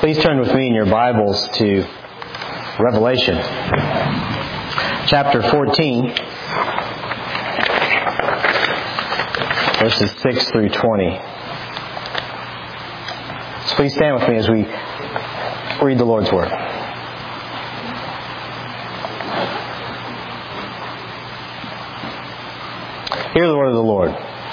Please turn with me in your Bibles to Revelation, chapter 14, verses 6 through 20. So please stand with me as we read the Lord's Word. Hear the word of the Lord.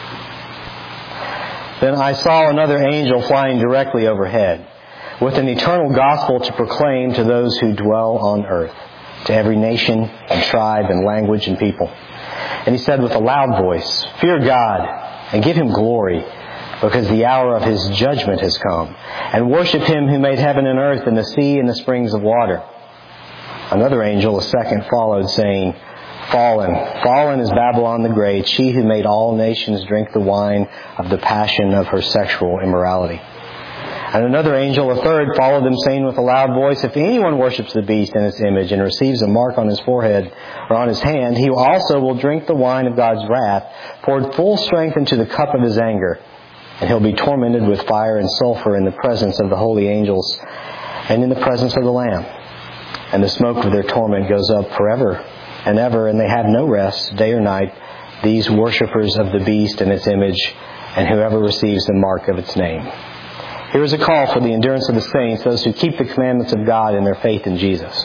Then I saw another angel flying directly overhead, with an eternal gospel to proclaim to those who dwell on earth, to every nation and tribe and language and people. And he said with a loud voice, "Fear God, and give Him glory, because the hour of His judgment has come. And worship Him who made heaven and earth and the sea and the springs of water." Another angel, a second, followed, saying, "Fallen, fallen is Babylon the Great, she who made all nations drink the wine of the passion of her sexual immorality." And another angel, a third, followed them, saying with a loud voice, "If anyone worships the beast and its image and receives a mark on his forehead or on his hand, he also will drink the wine of God's wrath, poured full strength into the cup of His anger. And he'll be tormented with fire and sulfur in the presence of the holy angels and in the presence of the Lamb. And the smoke of their torment goes up forever and ever, and they have no rest, day or night, these worshippers of the beast and its image, and whoever receives the mark of its name." Here is a call for the endurance of the saints, those who keep the commandments of God in their faith in Jesus.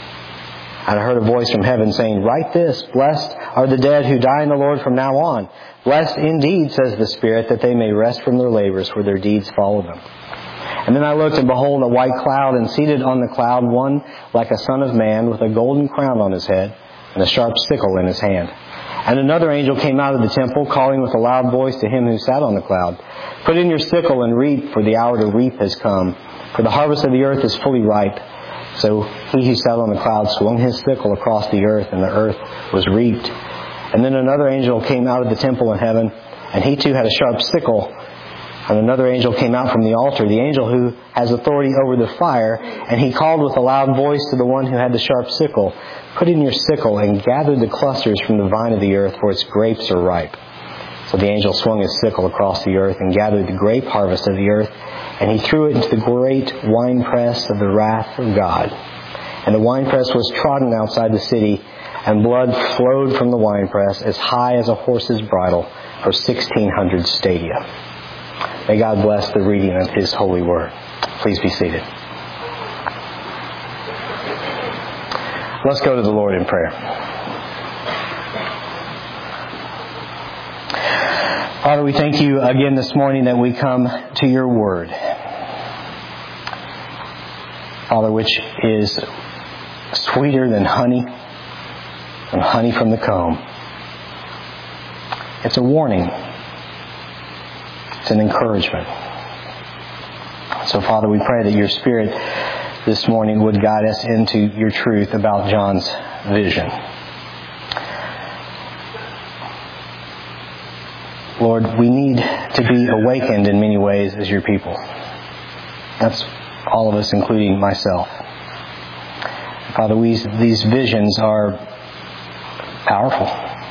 And I heard a voice from heaven saying, "Write this, blessed are the dead who die in the Lord from now on. Blessed indeed, says the Spirit, that they may rest from their labors, for their deeds follow them." And then I looked, and behold, a white cloud, and seated on the cloud one like a son of man, with a golden crown on his head, and a sharp sickle in his hand. And another angel came out of the temple, calling with a loud voice to him who sat on the cloud, "Put in your sickle and reap, for the hour to reap has come. For the harvest of the earth is fully ripe." So he who sat on the cloud swung his sickle across the earth, and the earth was reaped. And then another angel came out of the temple in heaven, and he too had a sharp sickle. And another angel came out from the altar, the angel who has authority over the fire, and he called with a loud voice to the one who had the sharp sickle, "Put in your sickle and gather the clusters from the vine of the earth, for its grapes are ripe." So the angel swung his sickle across the earth and gathered the grape harvest of the earth, and he threw it into the great winepress of the wrath of God. And the winepress was trodden outside the city, and blood flowed from the winepress as high as a horse's bridle for 1,600 stadia. May God bless the reading of His holy word. Please be seated. Let's go to the Lord in prayer. Father, we thank You again this morning that we come to Your word, Father, which is sweeter than honey and honey from the comb. It's a warning. It's an encouragement. So, Father, we pray that Your Spirit this morning would guide us into Your truth about John's vision. Lord, we need to be awakened in many ways as Your people. That's all of us, including myself. Father, these visions are powerful.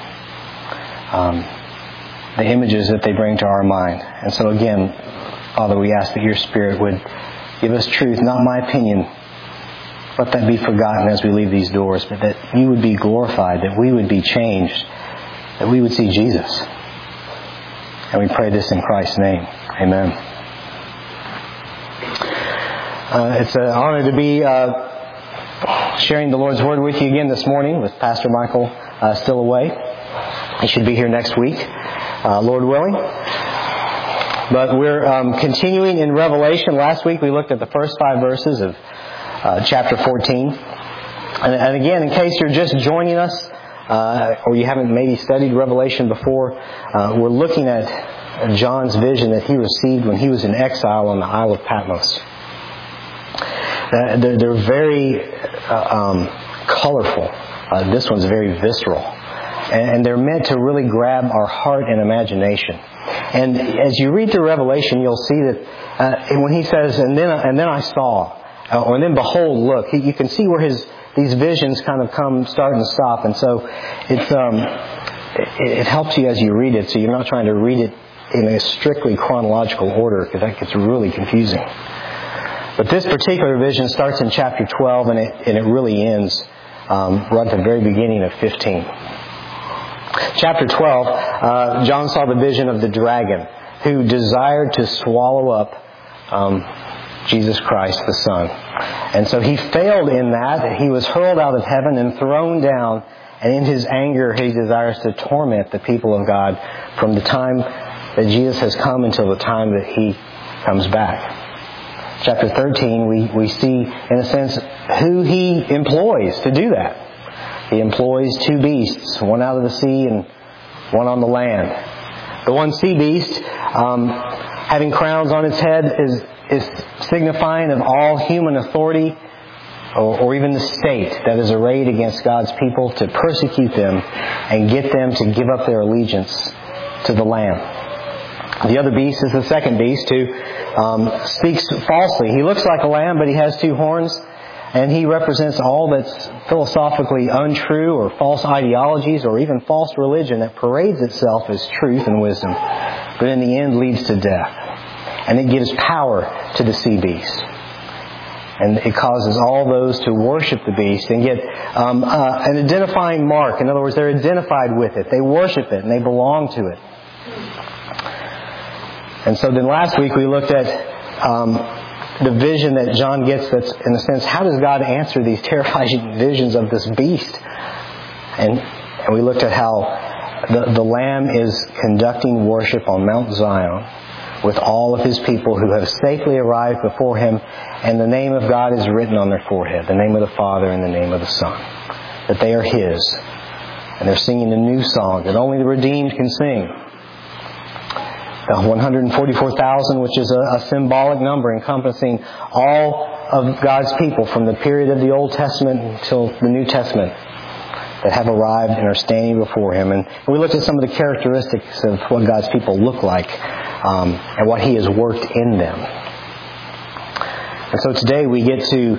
The images that they bring to our mind. And so again, Father, we ask that Your Spirit would give us truth, not my opinion. Let that be forgotten as we leave these doors, but that You would be glorified, that we would be changed, that we would see Jesus. And we pray this in Christ's name. Amen. It's an honor to be sharing the Lord's Word with you again this morning with Pastor Michael still away. He should be here next week, Lord willing. But we're continuing in Revelation. Last week we looked at the first 5 verses of chapter 14. And again, in case you're just joining us, or you haven't maybe studied Revelation before, we're looking at John's vision that he received when he was in exile on the Isle of Patmos. They're very colorful. This one's very visceral. And they're meant to really grab our heart and imagination. And as you read through Revelation, you'll see that when he says, and then I saw, and then behold, look, you can see where these visions kind of come, start and stop. And so it helps you as you read it, so you're not trying to read it in a strictly chronological order, because that gets really confusing. But this particular vision starts in chapter 12 and it really ends right at the very beginning of 15. Chapter 12, John saw the vision of the dragon who desired to swallow up Jesus Christ, the Son. And so he failed in that. He was hurled out of heaven and thrown down. And in his anger, he desires to torment the people of God from the time that Jesus has come until the time that he comes back. Chapter 13, we see, in a sense, who he employs to do that. He employs two beasts, one out of the sea and one on the land. The one sea beast, having crowns on its head, is signifying of all human authority or even the state that is arrayed against God's people to persecute them and get them to give up their allegiance to the Lamb. The other beast is the second beast who speaks falsely. He looks like a lamb, but he has two horns, and he represents all that's philosophically untrue or false ideologies or even false religion that parades itself as truth and wisdom, but in the end leads to death. And it gives power to the sea beast. And it causes all those to worship the beast and get an identifying mark. In other words, they're identified with it. They worship it and they belong to it. And so then last week we looked at the vision that John gets that's, in a sense, how does God answer these terrifying visions of this beast? And we looked at how the Lamb is conducting worship on Mount Zion with all of His people who have safely arrived before Him, and the name of God is written on their forehead, the name of the Father and the name of the Son, that they are His. And they're singing a new song that only the redeemed can sing. The 144,000, which is a symbolic number encompassing all of God's people from the period of the Old Testament until the New Testament, that have arrived and are standing before Him. And we looked at some of the characteristics of what God's people look like and what He has worked in them. And so today we get to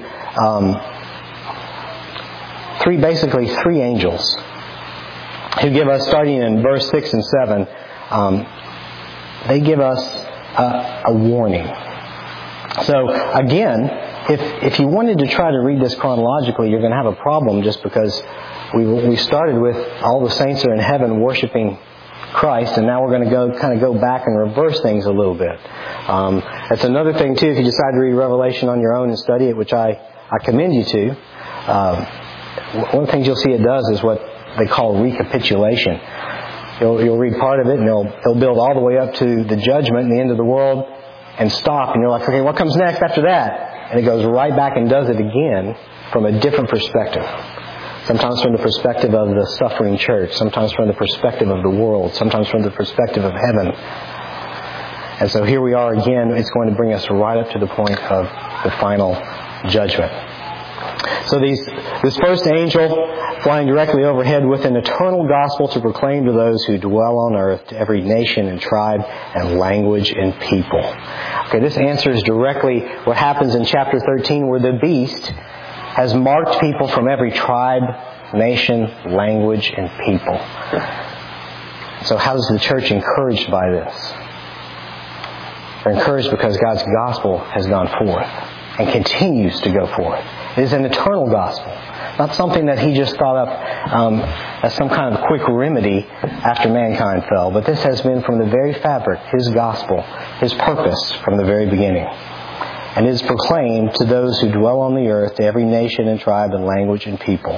three angels who give us, starting in verse 6 and 7, they give us a warning. So again, if you wanted to try to read this chronologically, you're going to have a problem just because we started with all the saints are in heaven worshiping Christ, and now we're going to go back and reverse things a little bit. That's another thing too. If you decide to read Revelation on your own and study it, which I commend you to, one of the things you'll see it does is what they call recapitulation. You'll read part of it, and it'll build all the way up to the judgment and the end of the world, and stop, and you're like, okay, what comes next after that? And it goes right back and does it again from a different perspective. Sometimes from the perspective of the suffering church, sometimes from the perspective of the world, sometimes from the perspective of heaven. And so here we are again. It's going to bring us right up to the point of the final judgment. So this first angel flying directly overhead with an eternal gospel to proclaim to those who dwell on earth, to every nation and tribe and language and people. Okay, this answers directly what happens in chapter 13, where the beast has marked people from every tribe, nation, language, and people. So how is the church encouraged by this? They're encouraged because God's gospel has gone forth and continues to go forth. It is an eternal gospel, not something that He just thought up as some kind of quick remedy after mankind fell. But this has been from the very fabric, His gospel, His purpose from the very beginning. And is proclaimed to those who dwell on the earth, to every nation and tribe and language and people.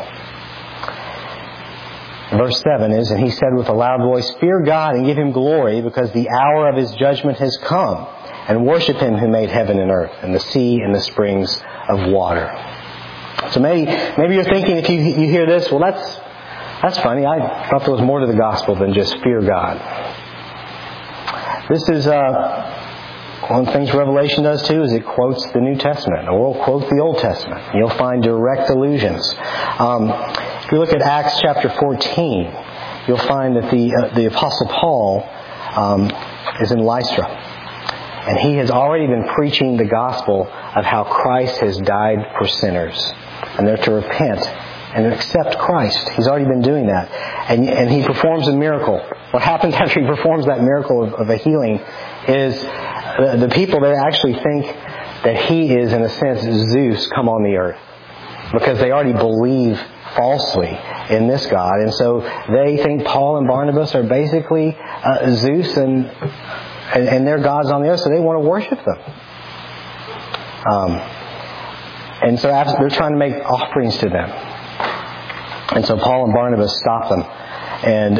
Verse 7 is, and He said with a loud voice, "Fear God and give Him glory, because the hour of His judgment has come. And worship Him who made heaven and earth, and the sea and the springs of water." So maybe you're thinking, if you hear this, well, that's funny. I thought there was more to the gospel than just fear God. This is one of the things Revelation does too, is it quotes the New Testament, or will quote the Old Testament. You'll find direct allusions. If you look at Acts chapter 14, you'll find that the Apostle Paul is in Lystra. And he has already been preaching the gospel of how Christ has died for sinners. And they're to repent and accept Christ. He's already been doing that. And he performs a miracle. What happens after he performs that miracle of a healing is the people there actually think that he is, in a sense, Zeus come on the earth. Because they already believe falsely in this God. And so they think Paul and Barnabas are basically Zeus and their gods on the earth, so they want to worship them. And so they're trying to make offerings to them. And so Paul and Barnabas stop them. And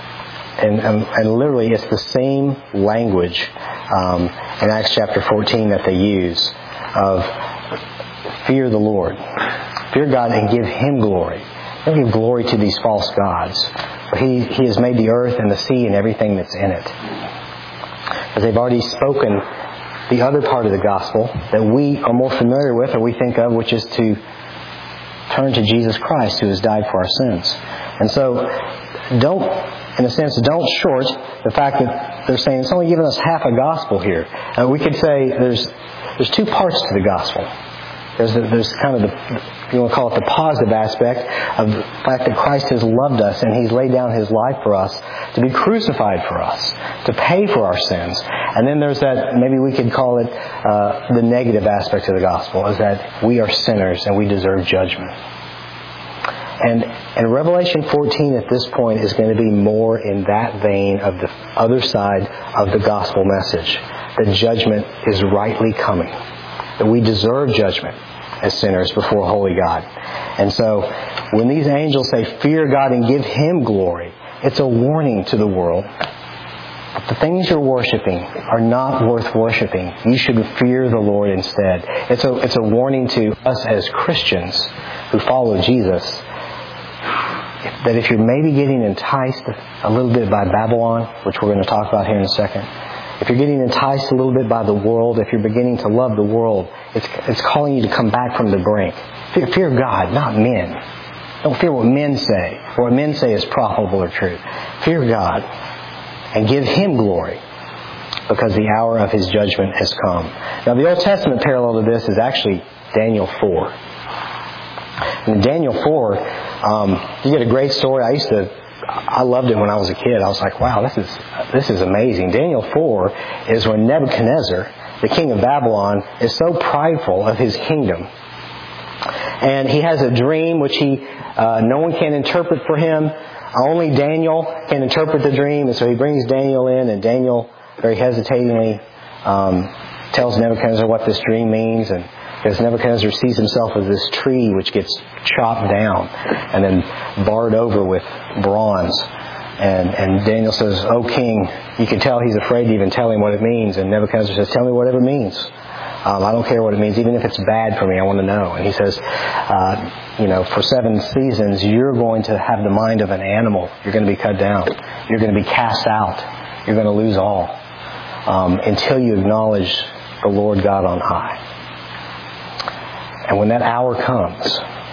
literally it's the same language in Acts chapter 14 that they use of fear the Lord. Fear God and give Him glory. Don't give glory to these false gods. For He has made the earth and the sea and everything that's in it. As they've already spoken the other part of the gospel that we are more familiar with or we think of, which is to turn to Jesus Christ who has died for our sins. And so don't short the fact that they're saying it's only giving us half a gospel here. We could say there's two parts to the gospel. There's kind of if you want to call it the positive aspect of the fact that Christ has loved us and He's laid down His life for us to be crucified for us, to pay for our sins. And then there's that, maybe we could call it the negative aspect of the gospel, is that we are sinners and we deserve judgment. And Revelation 14 at this point is going to be more in that vein of the other side of the gospel message. That judgment is rightly coming. That we deserve judgment as sinners before holy God. And so when these angels say, fear God and give Him glory, it's a warning to the world. The things you're worshiping are not worth worshiping. You should fear the Lord instead. It's a warning to us as Christians who follow Jesus, that if you're maybe getting enticed a little bit by Babylon, which we're going to talk about here in a second, if you're getting enticed a little bit by the world, if you're beginning to love the world, it's calling you to come back from the brink. Fear God, not men. Don't fear what men say, or what men say is profitable or true. Fear God and give Him glory, because the hour of His judgment has come. Now, the Old Testament parallel to this is actually Daniel 4. In Daniel 4, you get a great story. I loved it when I was a kid. I was like, wow, this is amazing. Daniel 4 is when Nebuchadnezzar, the king of Babylon, is so prideful of his kingdom. And he has a dream which no one can interpret for him. Only Daniel can interpret the dream. And so he brings Daniel in, and Daniel very hesitatingly tells Nebuchadnezzar what this dream means. And because Nebuchadnezzar sees himself as this tree which gets chopped down and then barred over with bronze. And Daniel says, "O king," you can tell he's afraid to even tell him what it means. And Nebuchadnezzar says, "Tell me whatever it means. I don't care what it means, even if it's bad for me, I want to know." And he says, for 7 seasons, you're going to have the mind of an animal. You're going to be cut down. You're going to be cast out. You're going to lose all until you acknowledge the Lord God on high. And when that hour comes,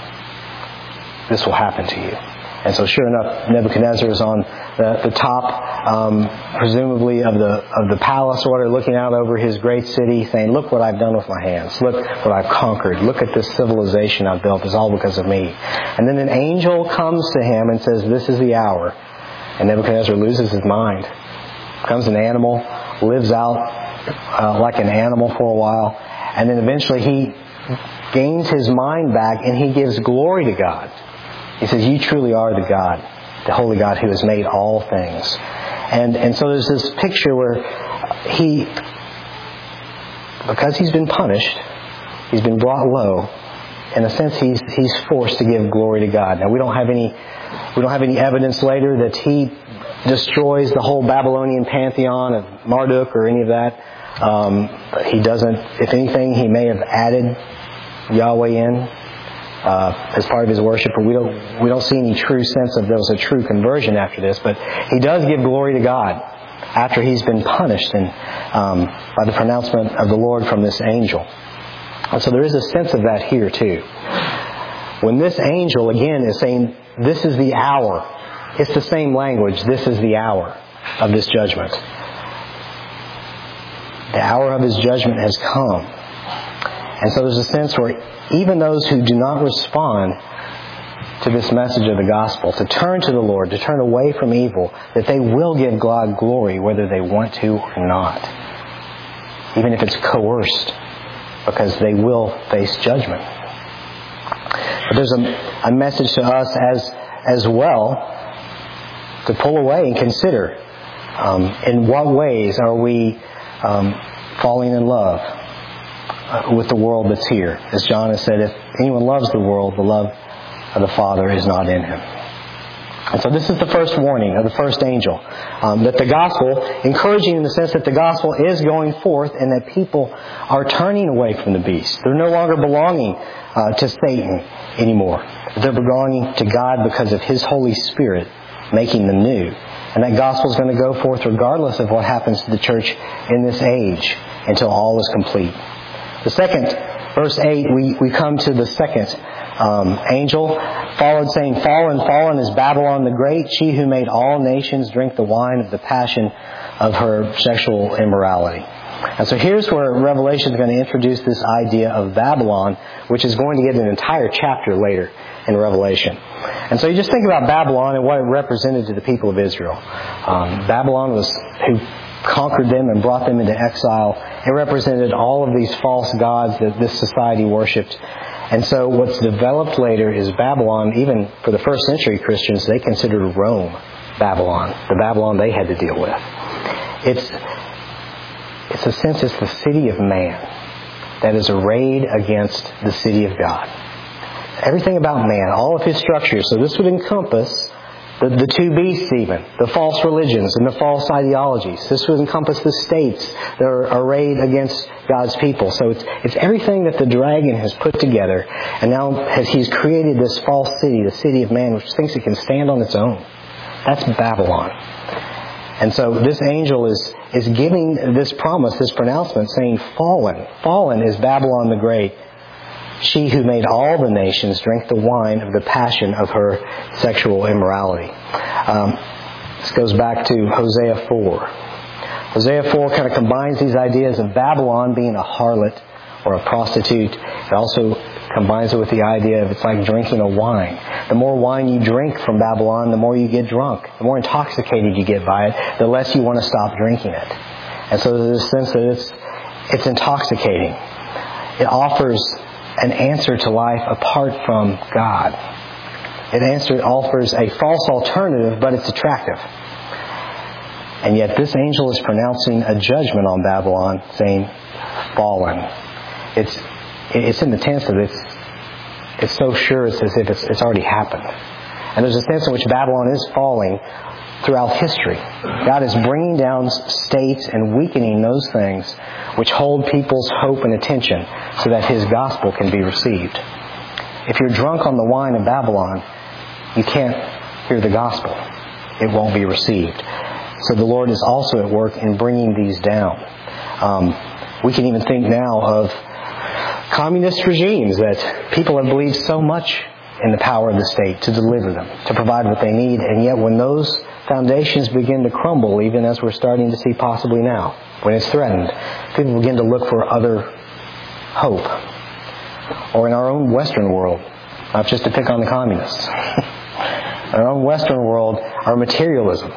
this will happen to you. And so sure enough, Nebuchadnezzar is on the top, presumably of the palace or whatever, looking out over his great city, saying, "Look what I've done with my hands. Look what I've conquered. Look at this civilization I've built. It's all because of me." And then an angel comes to him and says, "This is the hour." And Nebuchadnezzar loses his mind, becomes an animal, lives out like an animal for a while, and then eventually he gains his mind back and he gives glory to God. He says, "You truly are the God, the holy God who has made all things." And so there's this picture where because he's been punished, he's been brought low. In a sense, he's forced to give glory to God. Now we don't have any evidence later that he destroys the whole Babylonian pantheon of Marduk or any of that. He doesn't. If anything, he may have added Yahweh in as part of his worship, but we don't see any true sense of there was a true conversion after this. But he does give glory to God after he's been punished and by the pronouncement of the Lord from this angel. And so there is a sense of that here too. When this angel again is saying, "This is the hour," it's the same language. This is the hour of this judgment. The hour of His judgment has come. And so there's a sense where even those who do not respond to this message of the gospel, to turn to the Lord, to turn away from evil, that they will give God glory whether they want to or not. Even if it's coerced. because they will face judgment. But there's a message to us as well to pull away and consider in what ways are we falling in love with the world that's here. As John has said, if anyone loves the world, the love of the Father is not in him. And so this is the first warning of the first angel, that the gospel, encouraging in the sense that the gospel is going forth and that people are turning away from the beast. They're no longer belonging to Satan anymore. They're belonging to God because of His Holy Spirit making them new. And that gospel is going to go forth regardless of what happens to the church in this age until all is complete. The second, verse 8, we come to the second angel, followed saying, Fallen, fallen is Babylon the Great, she who made all nations drink the wine of the passion of her sexual immorality. And so here's where Revelation is going to introduce this idea of Babylon, which is going to get an entire chapter later in Revelation. And so you just think about Babylon and what it represented to the people of Israel. Babylon was who conquered them and brought them into exile. It represented all of these false gods that this society worshipped. And so what's developed later is Babylon. Even for the first century Christians, they considered Rome Babylon, the Babylon they had to deal with. It's a sense it's the city of man that is arrayed against the city of God. Everything about man, all of his structures. So this would encompass the two beasts even, the false religions and the false ideologies. This would encompass the states that are arrayed against God's people. So it's everything that the dragon has put together. And now as he's created this false city, the city of man, which thinks it can stand on its own. That's Babylon. And so this angel is giving this promise, this pronouncement, saying, Fallen. Fallen is Babylon the Great. She who made all the nations drink the wine of the passion of her sexual immorality. This goes back to Hosea 4. Hosea 4 kind of combines these ideas of Babylon being a harlot or a prostitute. It also combines it with the idea of it's like drinking a wine. The more wine you drink from Babylon, the more you get drunk. The more intoxicated you get by it, the less you want to stop drinking it. And so there's a sense that it's intoxicating. It offers an answer to life apart from God. It offers a false alternative, but it's attractive. And yet this angel is pronouncing a judgment on Babylon, saying, Fallen. It's in the tense that it's so sure it's as if it's already happened. And there's a sense in which Babylon is falling throughout history. God is bringing down states and weakening those things which hold people's hope and attention so that His gospel can be received. If you're drunk on the wine of Babylon, you can't hear the gospel. It won't be received. So the Lord is also at work in bringing these down. We can even think now of communist regimes that people have believed so much in the power of the state to deliver them, to provide what they need. And yet when those foundations begin to crumble, even as we're starting to see possibly now, when it's threatened, people begin to look for other hope. Or in our own Western world, not just to pick on the communists, in our own Western world, our materialism.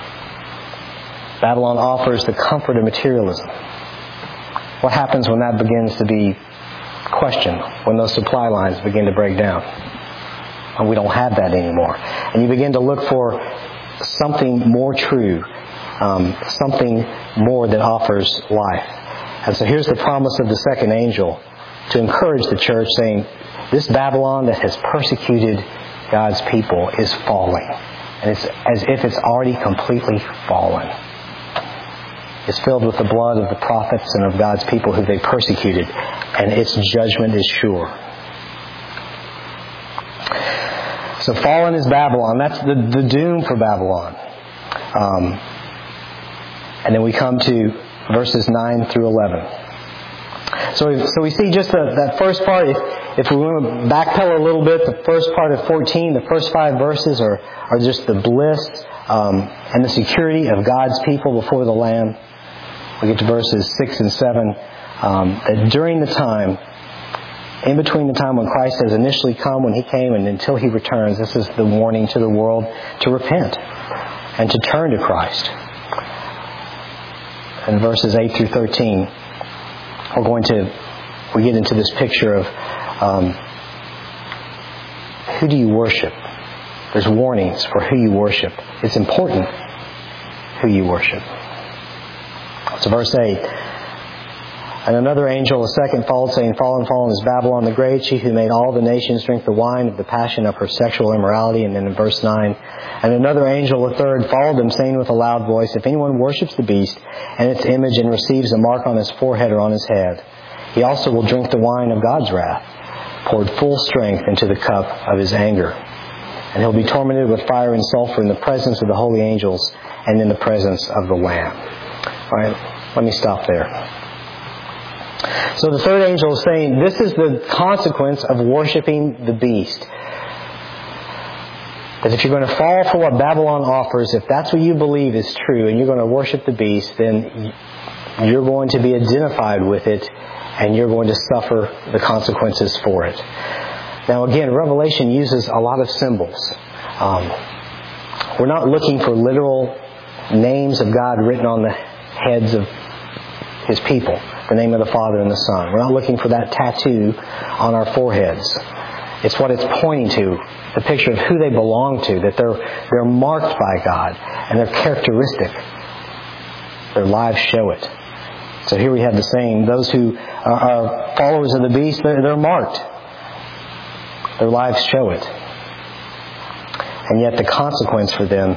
Babylon offers the comfort of materialism. What happens when that begins to be questioned, when those supply lines begin to break down? And we don't have that anymore. And you begin to look for something more true, something more that offers life. And so here's the promise of the second angel to encourage the church, saying, this Babylon that has persecuted God's people is falling. And it's as if it's already completely fallen. It's filled with the blood of the prophets and of God's people who they persecuted, and its judgment is sure. So fallen is Babylon. That's the doom for Babylon. And then we come to verses 9 through 11. So we see just that first part. If we want to backpedal a little bit, the first part of 14, the first 5 verses are just the bliss and the security of God's people before the Lamb. We get to verses 6 and 7. That during the time, in between the time when Christ has initially come, when He came, and until He returns, this is the warning to the world to repent and to turn to Christ. And verses 8 through 13, we're going to we get into this picture of who do you worship? There's warnings for who you worship. It's important who you worship. So verse 8. And another angel, a second, followed, saying, Fallen, fallen is Babylon the Great, she who made all the nations drink the wine of the passion of her sexual immorality. And then in verse 9, and another angel, a third, followed them, saying with a loud voice, If anyone worships the beast and its image and receives a mark on his forehead or on his head, he also will drink the wine of God's wrath, poured full strength into the cup of his anger. And he'll be tormented with fire and sulfur in the presence of the holy angels and in the presence of the Lamb. All right, let me stop there. So the third angel is saying this is the consequence of worshiping the beast. That if you're going to fall for what Babylon offers, if that's what you believe is true, and you're going to worship the beast, then you're going to be identified with it, and you're going to suffer the consequences for it. Now again, Revelation uses a lot of symbols. We're not looking for literal names of God written on the heads of His people. The name of the Father and the Son. We're not looking for that tattoo on our foreheads. It's what it's pointing to. The picture of who they belong to. That they're marked by God. And they're characteristic. Their lives show it. So here we have the saying, those who are followers of the beast, they're marked. Their lives show it. And yet the consequence for them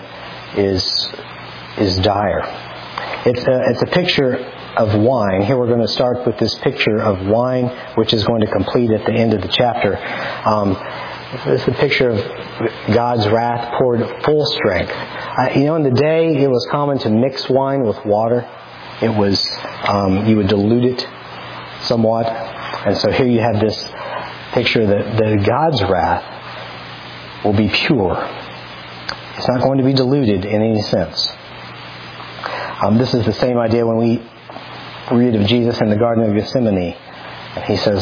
is dire. It's a picture of wine. Here we're going to start with this picture of wine, which is going to complete at the end of the chapter. This is the picture of God's wrath poured at full strength. In the day, it was common to mix wine with water. It was, you would dilute it somewhat. And so here you have this picture that God's wrath will be pure. It's not going to be diluted in any sense. This is the same idea when we read of Jesus in the Garden of Gethsemane. And He says,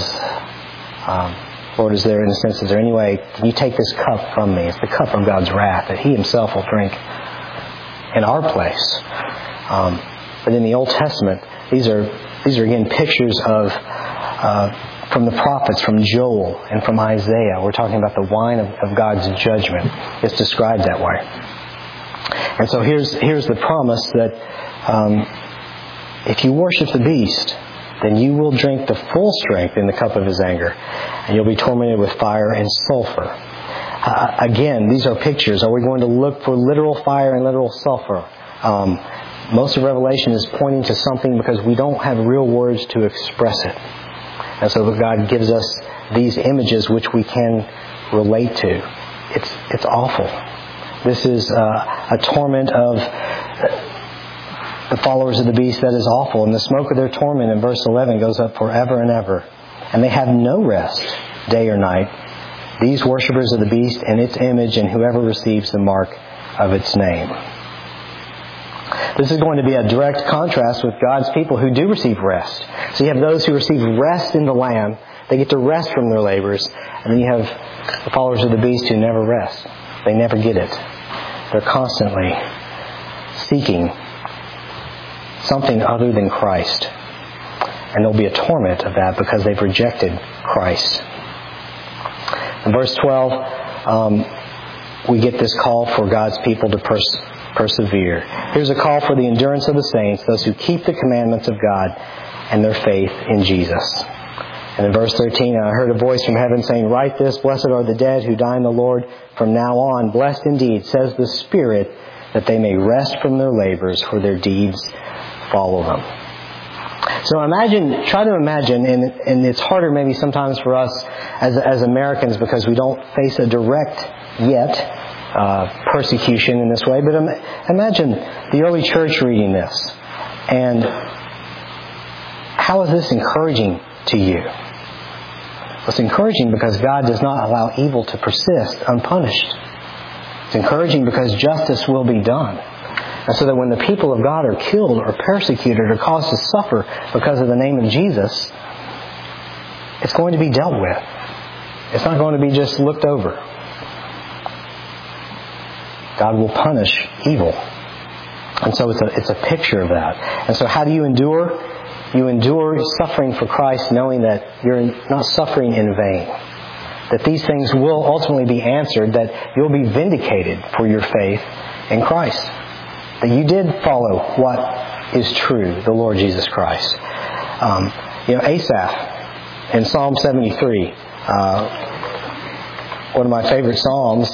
Lord, is there any way, can you take this cup from me? It's the cup of God's wrath that He Himself will drink in our place. But in the Old Testament, these are again pictures of from the prophets, from Joel and from Isaiah. We're talking about the wine of God's judgment. It's described that way. And so here's the promise that if you worship the beast, then you will drink the full strength in the cup of his anger, and you'll be tormented with fire and sulfur. Again, these are pictures. Are we going to look for literal fire and literal sulfur? Most of Revelation is pointing to something because we don't have real words to express it. And so God gives us these images which we can relate to. It's awful. This is a torment of the followers of the beast that is awful. And the smoke of their torment in verse 11 goes up forever and ever. And they have no rest, day or night. These worshippers of the beast and its image and whoever receives the mark of its name. This is going to be a direct contrast with God's people who do receive rest. So you have those who receive rest in the Lamb. They get to rest from their labors. And then you have the followers of the beast who never rest. They never get it. They're constantly seeking something other than Christ. And there'll be a torment of that because they've rejected Christ. In verse 12, we get this call for God's people to persevere. Here's a call for the endurance of the saints, those who keep the commandments of God and their faith in Jesus. And in verse 13, I heard a voice from heaven saying, Write this, blessed are the dead who die in the Lord from now on. Blessed indeed, says the Spirit, that they may rest from their labors, for their deeds follow them. So try to imagine, and it's harder maybe sometimes for us as Americans because we don't face a direct yet persecution in this way, but imagine the early church reading this. And how is this encouraging to you? It's encouraging because God does not allow evil to persist unpunished. It's encouraging because justice will be done. And so that when the people of God are killed or persecuted or caused to suffer because of the name of Jesus, it's going to be dealt with. It's not going to be just looked over. God will punish evil. And so it's a picture of that. And so how do you endure? you endure suffering for Christ knowing that you're not suffering in vain. That these things will ultimately be answered, that you'll be vindicated for your faith in Christ. That you did follow what is true, the Lord Jesus Christ. Asaph, in Psalm 73, one of my favorite Psalms,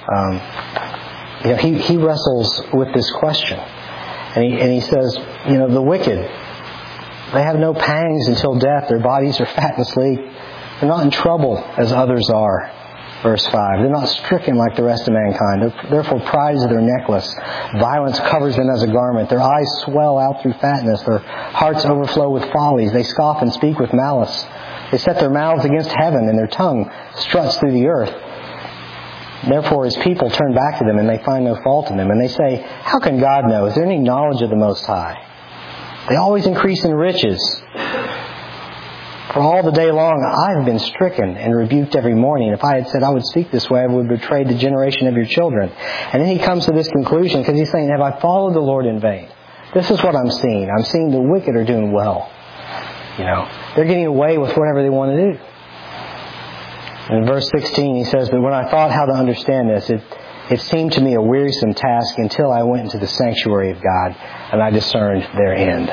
he wrestles with this question. And he says, the wicked, they have no pangs until death. Their bodies are fat and sleek. They're not in trouble as others are. Verse 5. They're not stricken like the rest of mankind. Therefore pride is their necklace. Violence covers them as a garment. Their eyes swell out through fatness. Their hearts overflow with follies. They scoff and speak with malice. They set their mouths against heaven, and their tongue struts through the earth. Therefore his people turn back to them, and they find no fault in them. And they say, how can God know? Is there any knowledge of the Most High? They always increase in riches. For all the day long I have been stricken and rebuked every morning. If I had said I would speak this way, I would have betrayed the generation of your children. And then he comes to this conclusion because he's saying, have I followed the Lord in vain? This is what I'm seeing. I'm seeing the wicked are doing well. They're getting away with whatever they want to do. In verse 16 he says, but when I thought how to understand this, it seemed to me a wearisome task until I went into the sanctuary of God and I discerned their end.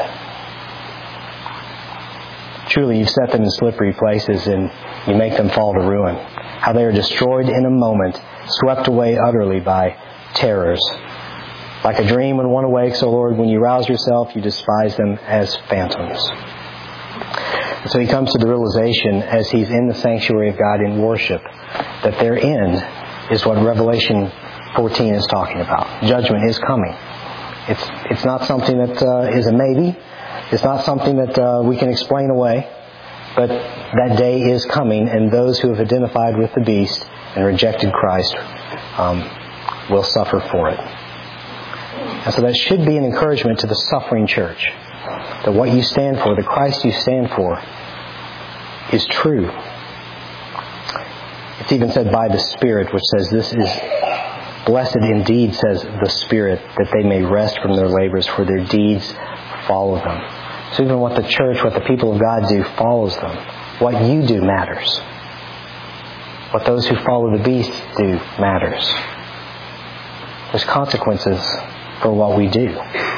Truly you've set them in slippery places and you make them fall to ruin. How they are destroyed in a moment, swept away utterly by terrors. Like a dream when one awakes, O Lord, when you rouse yourself, you despise them as phantoms. And so he comes to the realization as he's in the sanctuary of God in worship that their end is what Revelation 14 is talking about. Judgment is coming. It's not something that is a maybe. It's not something that we can explain away. But that day is coming, and those who have identified with the beast and rejected Christ will suffer for it. And so that should be an encouragement to the suffering church. That what you stand for, the Christ you stand for, is true. It's even said by the Spirit, which says this is blessed indeed, says the Spirit, that they may rest from their labors, for their deeds follow them. So even what the church, what the people of God do, follows them. What you do matters. What those who follow the beast do matters. There's consequences for what we do.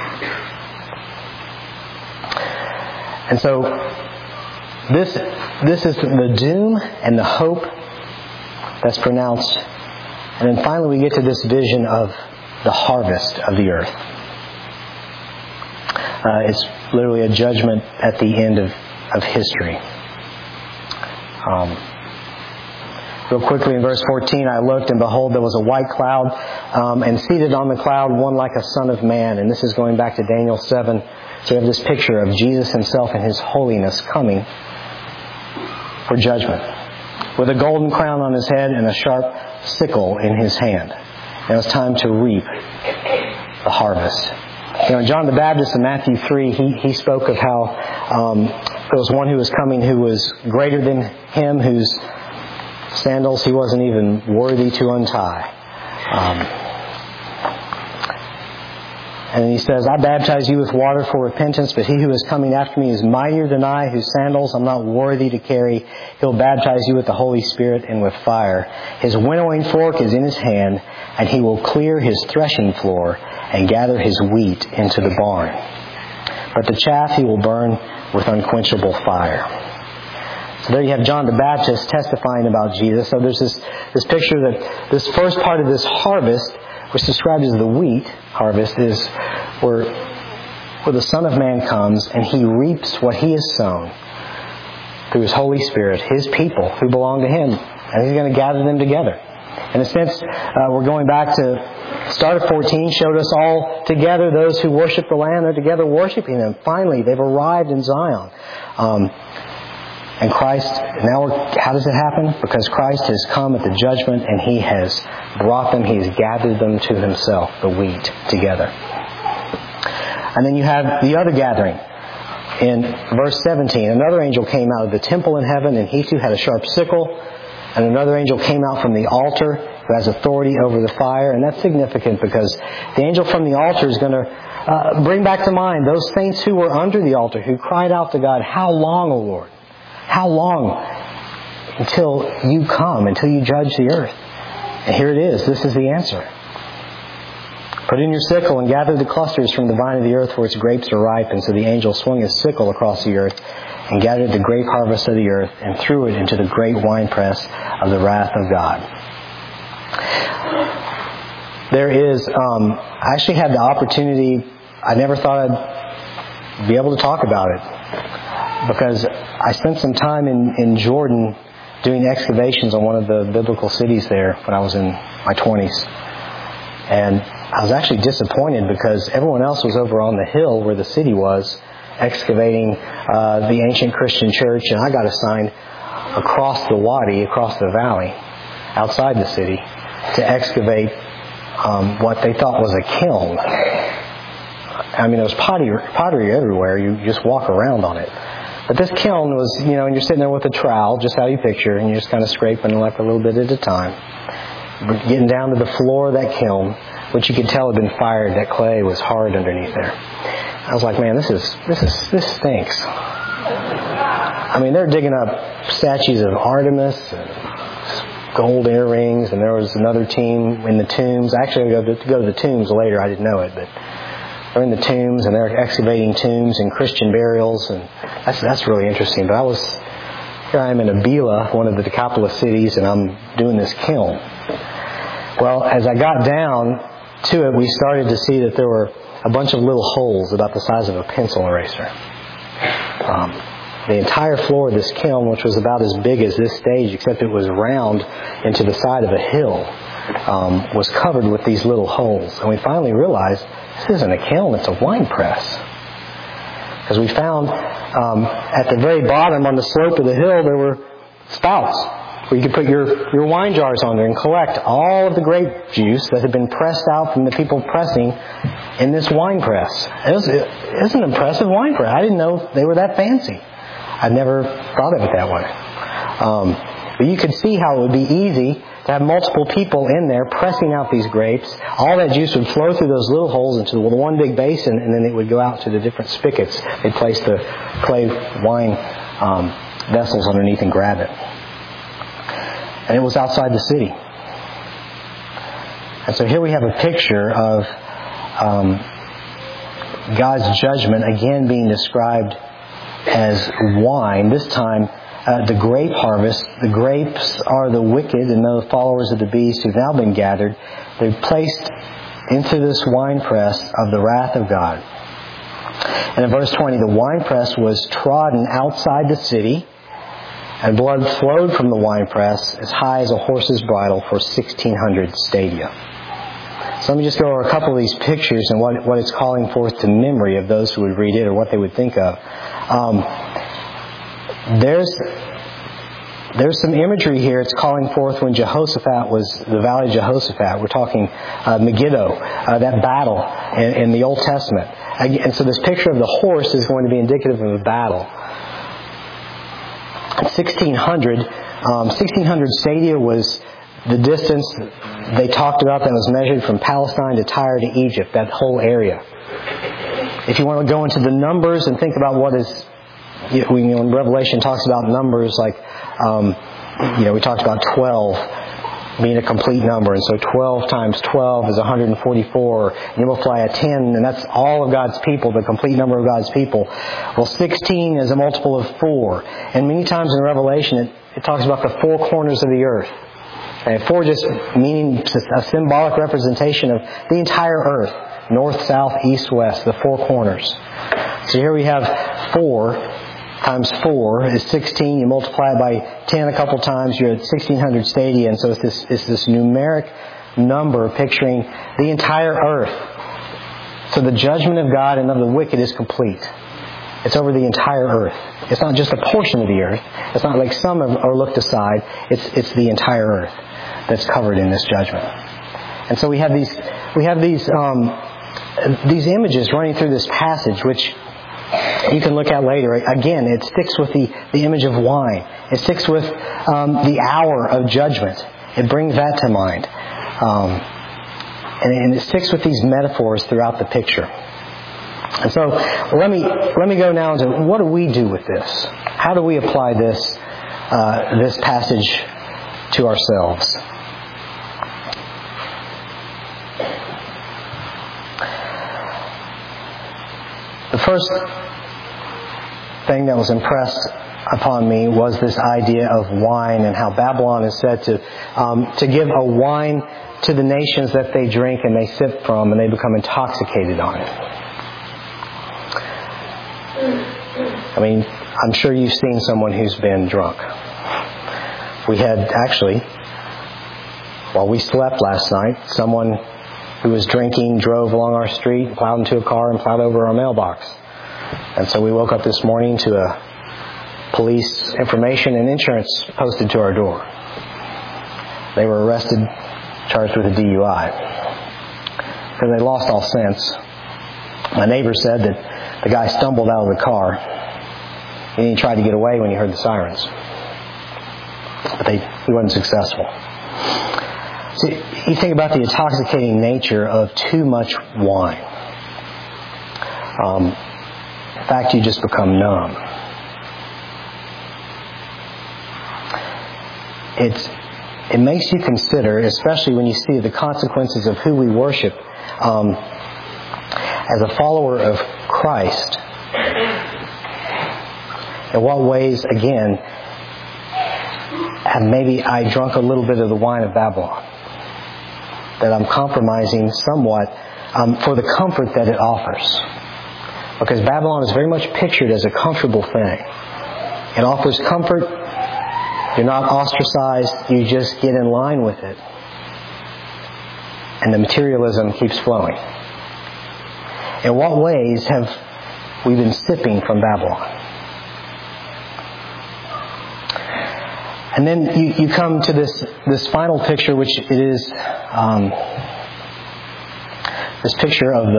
And so this is the doom and the hope that's pronounced. And then finally we get to this vision of the harvest of the earth. It's literally a judgment at the end of history. Real quickly in verse 14, I looked and behold there was a white cloud, and seated on the cloud one like a son of man. And this is going back to Daniel 7. So you have this picture of Jesus himself and his holiness coming for judgment, with a golden crown on his head and a sharp sickle in his hand. And it's time to reap the harvest. John the Baptist in Matthew 3, he spoke of how there was one who was coming who was greater than him, whose sandals he wasn't even worthy to untie. And he says, I baptize you with water for repentance, but he who is coming after me is mightier than I, whose sandals I'm not worthy to carry. He'll baptize you with the Holy Spirit and with fire. His winnowing fork is in his hand, and he will clear his threshing floor and gather his wheat into the barn. But the chaff he will burn with unquenchable fire. So there you have John the Baptist testifying about Jesus. So there's this picture that this first part of this harvest, which is described as the wheat harvest, is where the Son of Man comes and he reaps what he has sown through his Holy Spirit, his people who belong to him, and he's going to gather them together. In a sense, we're going back to the start of 14, showed us all together, those who worship the Lamb, they're together worshiping Him. Finally, they've arrived in Zion. And Christ, now how does it happen? Because Christ has come at the judgment and He has brought them, He has gathered them to Himself, the wheat, together. And then you have the other gathering. In verse 17, another angel came out of the temple in heaven, and he too had a sharp sickle. And another angel came out from the altar who has authority over the fire. And that's significant because the angel from the altar is going to bring back to mind those saints who were under the altar, who cried out to God, "How long, O Lord? How long until you come, until you judge the earth?" And here it is. This is the answer. "Put in your sickle and gather the clusters from the vine of the earth, for its grapes are ripe." And so the angel swung his sickle across the earth and gathered the grape harvest of the earth and threw it into the great winepress of the wrath of God. There is, I actually had the opportunity, I never thought I'd be able to talk about it, because I spent some time in Jordan doing excavations on one of the biblical cities there when I was in my 20s. And I was actually disappointed because everyone else was over on the hill where the city was, excavating the ancient Christian church, and I got assigned across the wadi, across the valley, outside the city, to excavate what they thought was a kiln. I mean, there was pottery everywhere. You just walk around on it. But this kiln was, and you're sitting there with a trowel, just how you picture, and you're just kind of scraping like a little bit at a time. Getting down to the floor of that kiln, which you could tell had been fired. That clay was hard underneath there. I was like, man, this stinks. I mean, they're digging up statues of Artemis and gold earrings, and there was another team in the tombs. Actually, I go to the tombs later. I didn't know it, but they're in the tombs, and they're excavating tombs and Christian burials, and that's really interesting. But here I am in Abila, one of the Decapolis cities, and I'm doing this kiln. Well, as I got down to it, we started to see that there were a bunch of little holes about the size of a pencil eraser. The entire floor of this kiln, which was about as big as this stage, except it was round into the side of a hill, was covered with these little holes. And we finally realized this isn't a kiln, it's a wine press. Because we found at the very bottom on the slope of the hill there were spouts where you could put your wine jars on there and collect all of the grape juice that had been pressed out from the people pressing in this wine press. It was an impressive wine press. I didn't know they were that fancy. I'd never thought of it that way. But you could see how it would be easy to have multiple people in there pressing out these grapes. All that juice would flow through those little holes into the one big basin, and then it would go out to the different spigots. They'd place the clay wine vessels underneath and grab it. And it was outside the city. And so here we have a picture of God's judgment again being described as wine. This time, the grape harvest. The grapes are the wicked and the followers of the beast who've now been gathered. They're placed into this winepress of the wrath of God. And in verse 20, the winepress was trodden outside the city, and blood flowed from the winepress as high as a horse's bridle for 1,600 stadia. So let me just go over a couple of these pictures and what it's calling forth to memory of those who would read it or what they would think of. There's some imagery here. It's calling forth when Jehoshaphat was the Valley of Jehoshaphat. We're talking Megiddo, that battle in the Old Testament. And so this picture of the horse is going to be indicative of a battle. 1,600 stadia was the distance they talked about that was measured from Palestine to Tyre to Egypt, that whole area. If you want to go into the numbers and think about what is, when Revelation talks about numbers, like, we talked about 12 being a complete number, and so 12 times 12 is 144. You multiply a 10, and that's all of God's people, the complete number of God's people. Well, 16 is a multiple of 4. And many times in Revelation, it talks about the 4 corners of the earth. And 4 just meaning a symbolic representation of the entire earth. North, south, east, west, the 4 corners. So here we have 4 times 4 is 16. You multiply it by 10 a couple times, you're at 1,600 stadia. And so it's this numeric number picturing the entire earth. So the judgment of God and of the wicked is complete. It's over the entire earth. It's not just a portion of the earth. It's not like some are looked aside. It's the entire earth that's covered in this judgment. And so we have these images running through this passage, which you can look at later. Again, it sticks with the image of wine. It sticks with the hour of judgment. It brings that to mind. And it sticks with these metaphors throughout the picture. And so let me go now into what do we do with this? How do we apply this passage to ourselves? The first thing that was impressed upon me was this idea of wine and how Babylon is said to give a wine to the nations that they drink and they sip from, and they become intoxicated on it. I mean, I'm sure you've seen someone who's been drunk. We had actually, while we slept last night, someone who was drinking drove along our street, plowed into a car, and plowed over our mailbox. And so we woke up this morning to a police information and insurance posted to our door. They were arrested, charged with a DUI, because they lost all sense. My neighbor said that the guy stumbled out of the car and he tried to get away when he heard the sirens. But he wasn't successful. So you think about the intoxicating nature of too much wine. In fact, you just become numb. It makes you consider, especially when you see the consequences of who we worship, as a follower of Christ. In what ways, again, have maybe I drunk a little bit of the wine of Babylon? That I'm compromising somewhat for the comfort that it offers. Because Babylon is very much pictured as a comfortable thing. It offers comfort. You're not ostracized. You just get in line with it. And the materialism keeps flowing. In what ways have we been sipping from Babylon? And then you come to this final picture, which it is this picture of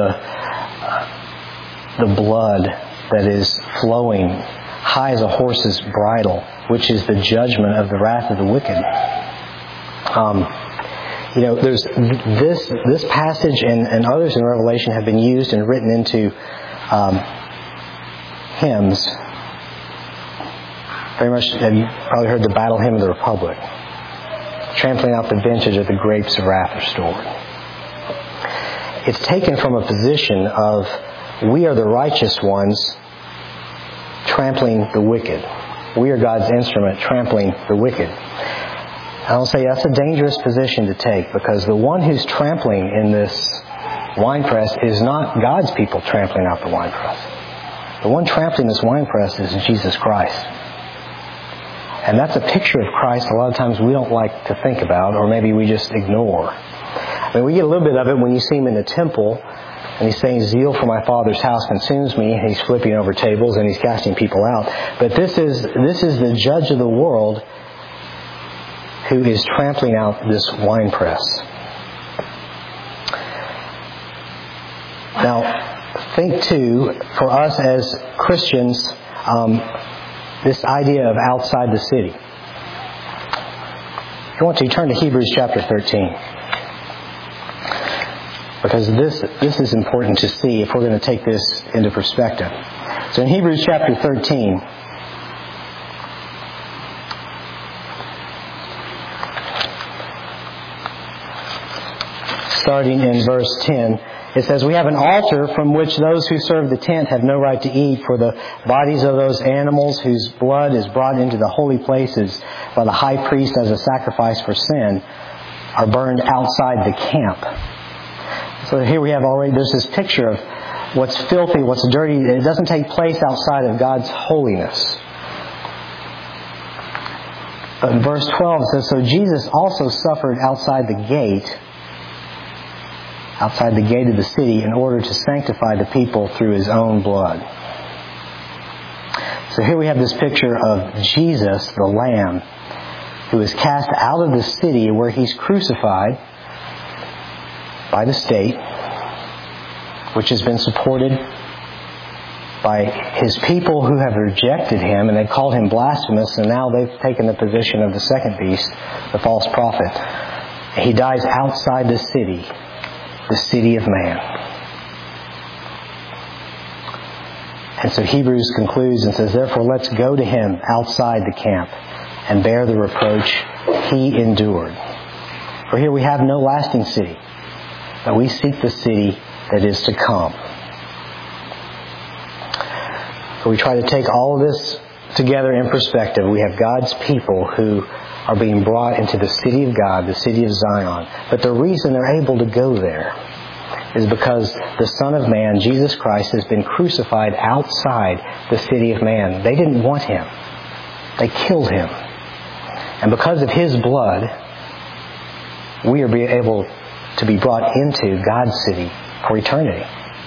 the blood that is flowing high as a horse's bridle, which is the judgment of the wrath of the wicked. There's this passage and others in Revelation have been used and written into hymns. Very much, you probably heard the Battle Hymn of the Republic. Trampling out the vintage of the grapes of wrath restored. It's taken from a position of we are the righteous ones trampling the wicked. We are God's instrument trampling the wicked. I'll say that's a dangerous position to take, because the one who's trampling in this winepress is not God's people trampling out the winepress. The one trampling this winepress is Jesus Christ. And that's a picture of Christ a lot of times we don't like to think about, or maybe we just ignore. I mean, we get a little bit of it when you see him in the temple, and he's saying, "Zeal for my Father's house consumes me," and he's flipping over tables and he's casting people out. But this is the judge of the world who is trampling out this winepress. Now, think too, for us as Christians, this idea of outside the city. If you want to, turn to Hebrews chapter 13. Because this is important to see if we're going to take this into perspective. So in Hebrews chapter 13, starting in verse 10, it says, "We have an altar from which those who serve the tent have no right to eat, for the bodies of those animals whose blood is brought into the holy places by the high priest as a sacrifice for sin are burned outside the camp." So here we have already, there's this picture of what's filthy, what's dirty. It doesn't take place outside of God's holiness. But in verse 12 it says, "So Jesus also suffered outside the gate of the city in order to sanctify the people through his own blood." So here we have this picture of Jesus, the Lamb, who is cast out of the city where he's crucified by the state, which has been supported by his people who have rejected him, and they called him blasphemous, and now they've taken the position of the second beast, the false prophet. He dies outside the city of man. And so Hebrews concludes and says, therefore let's go to him outside the camp and bear the reproach he endured. For here we have no lasting city, but we seek the city that is to come. So we try to take all of this together in perspective. We have God's people who are being brought into the city of God, the city of Zion. But the reason they're able to go there is because the Son of Man, Jesus Christ, has been crucified outside the city of man. They didn't want him. They killed him. And because of his blood, we are able to be brought into God's city for eternity.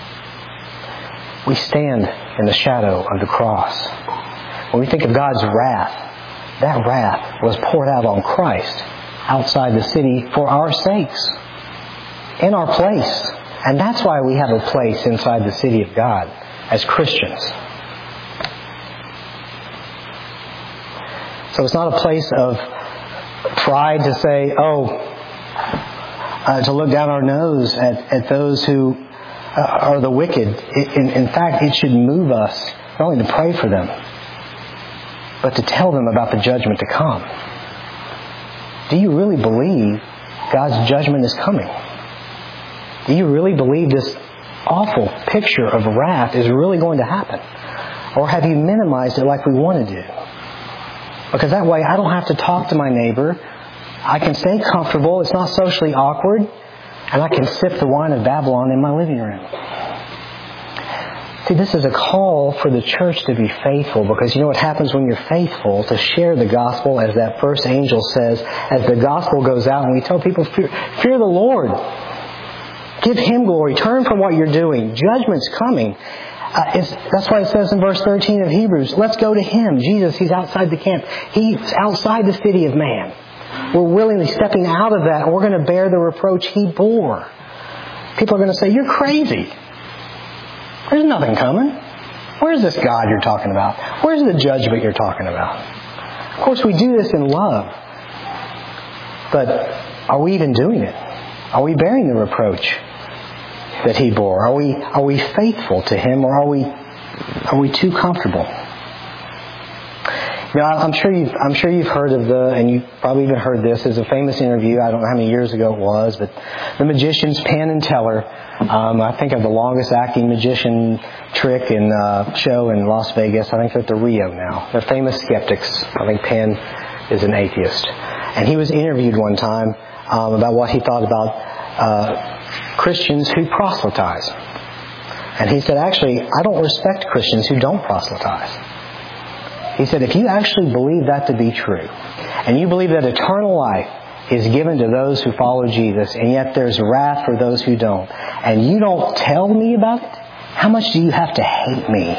We stand in the shadow of the cross. When we think of God's wrath, that wrath was poured out on Christ outside the city for our sakes, in our place. And that's why we have a place inside the city of God as Christians. So it's not a place of pride to say, to look down our nose at those who are the wicked. In fact, it should move us not only to pray for them, but to tell them about the judgment to come. Do you really believe God's judgment is coming? Do you really believe this awful picture of wrath is really going to happen? Or have you minimized it like we want to do? Because that way I don't have to talk to my neighbor. I can stay comfortable. It's not socially awkward. And I can sip the wine of Babylon in my living room. See, this is a call for the church to be faithful, because you know what happens when you're faithful? To share the gospel, as that first angel says, as the gospel goes out and we tell people, fear the Lord. Give him glory. Turn from what you're doing. Judgment's coming. That's why it says in verse 13 of Hebrews, let's go to him. Jesus, he's outside the camp. He's outside the city of man. We're willingly stepping out of that, and we're going to bear the reproach he bore. People are going to say, you're crazy. There's nothing coming. Where's this God you're talking about? Where's the judgment you're talking about? Of course, we do this in love. But are we even doing it? Are we bearing the reproach that he bore? Are we faithful to him, or are we too comfortable? You know, I'm sure you've heard of and you probably even heard this. There's a famous interview, I don't know how many years ago it was, but the magicians Penn and Teller, I think of the longest acting magician trick in show in Las Vegas. I think they're at the Rio now. They're famous skeptics. I think Penn is an atheist. And he was interviewed one time about what he thought about Christians who proselytize. And he said, actually, I don't respect Christians who don't proselytize. He said, if you actually believe that to be true, and you believe that eternal life is given to those who follow Jesus, and yet there's wrath for those who don't, and you don't tell me about it, how much do you have to hate me?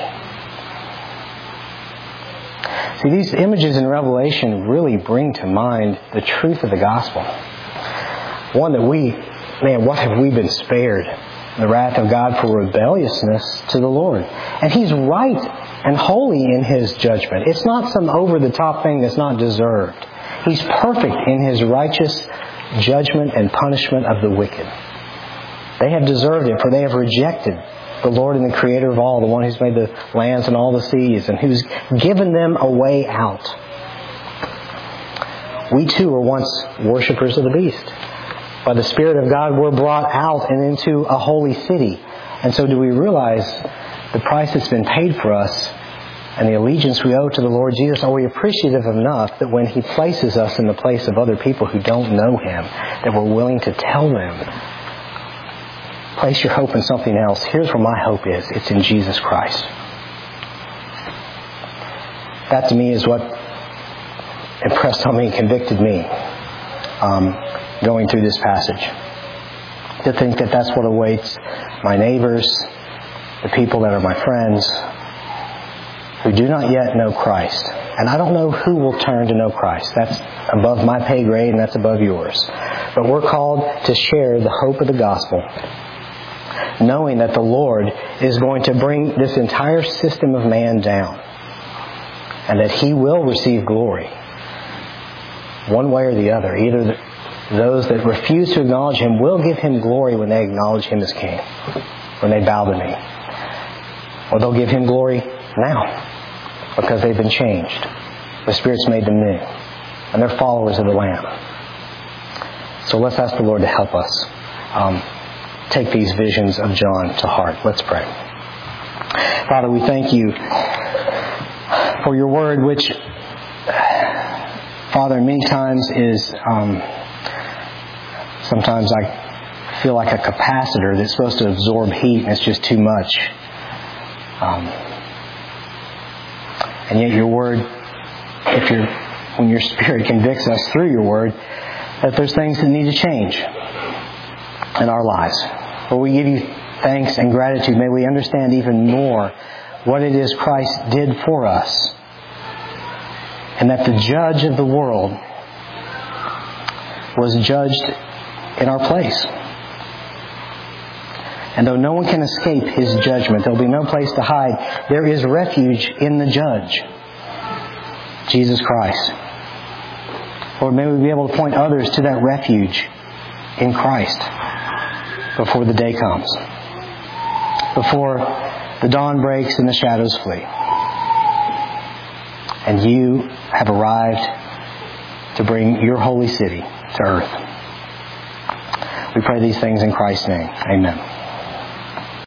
See, these images in Revelation really bring to mind the truth of the gospel. One that what have we been spared? The wrath of God for rebelliousness to the Lord. And he's right and holy in his judgment. It's not some over-the-top thing that's not deserved. He's perfect in his righteous judgment and punishment of the wicked. They have deserved it, for they have rejected the Lord and the Creator of all, the one who's made the lands and all the seas, and who's given them a way out. We too were once worshippers of the beast. By the Spirit of God, we're brought out and into a holy city. And so do we realize the price that's been paid for us and the allegiance we owe to the Lord Jesus? Are we appreciative enough that when he places us in the place of other people who don't know him, that we're willing to tell them, place your hope in something else. Here's where my hope is. It's in Jesus Christ. That to me is what impressed on me and convicted me going through this passage. To think that that's what awaits my neighbors, the people that are my friends, who do not yet know Christ. And I don't know who will turn to know Christ. That's above my pay grade and that's above yours. But we're called to share the hope of the gospel, knowing that the Lord is going to bring this entire system of man down, and that he will receive glory one way or the other. Either those that refuse to acknowledge him will give him glory when they acknowledge him as king, when they bow the knee. or they'll give Him glory now because they've been changed. The Spirit's made them new, and they're followers of the Lamb. So let's ask the Lord to help us take these visions of John to heart. Let's pray. Father, we thank You for Your Word, which, Father, many times is, sometimes I feel like a capacitor that's supposed to absorb heat and it's just too much. And yet Your Word, when Your Spirit convicts us through Your Word, that there's things that need to change in our lives. Lord, we give You thanks and gratitude. May we understand even more what it is Christ did for us, and that the judge of the world was judged in our place. And though no one can escape His judgment, there will be no place to hide. There is refuge in the judge, Jesus Christ. Lord, may we be able to point others to that refuge in Christ before the day comes, before the dawn breaks and the shadows flee, and You have arrived to bring Your holy city to earth. We pray these things in Christ's name. Amen.